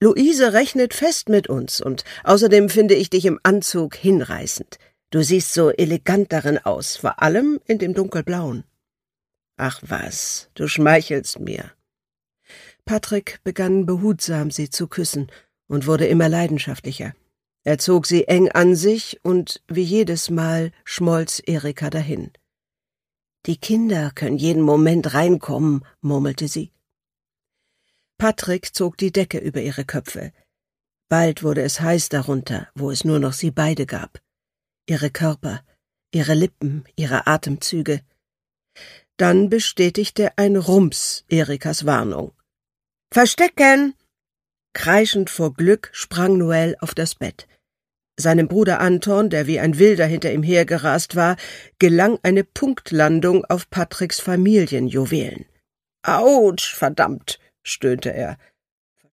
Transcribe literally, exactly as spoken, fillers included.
Luise rechnet fest mit uns, und außerdem finde ich dich im Anzug hinreißend. Du siehst so elegant darin aus, vor allem in dem dunkelblauen. »Ach was, du schmeichelst mir.« Patrick begann behutsam, sie zu küssen und wurde immer leidenschaftlicher. Er zog sie eng an sich, und wie jedes Mal schmolz Erika dahin. »Die Kinder können jeden Moment reinkommen«, murmelte sie. Patrick zog die Decke über ihre Köpfe. Bald wurde es heiß darunter, wo es nur noch sie beide gab. Ihre Körper, ihre Lippen, ihre Atemzüge. Dann bestätigte ein Rums Erikas Warnung. »Verstecken!« Kreischend vor Glück sprang Noël auf das Bett. Seinem Bruder Anton, der wie ein Wilder hinter ihm hergerast war, gelang eine Punktlandung auf Patricks Familienjuwelen. »Autsch, verdammt«, stöhnte er.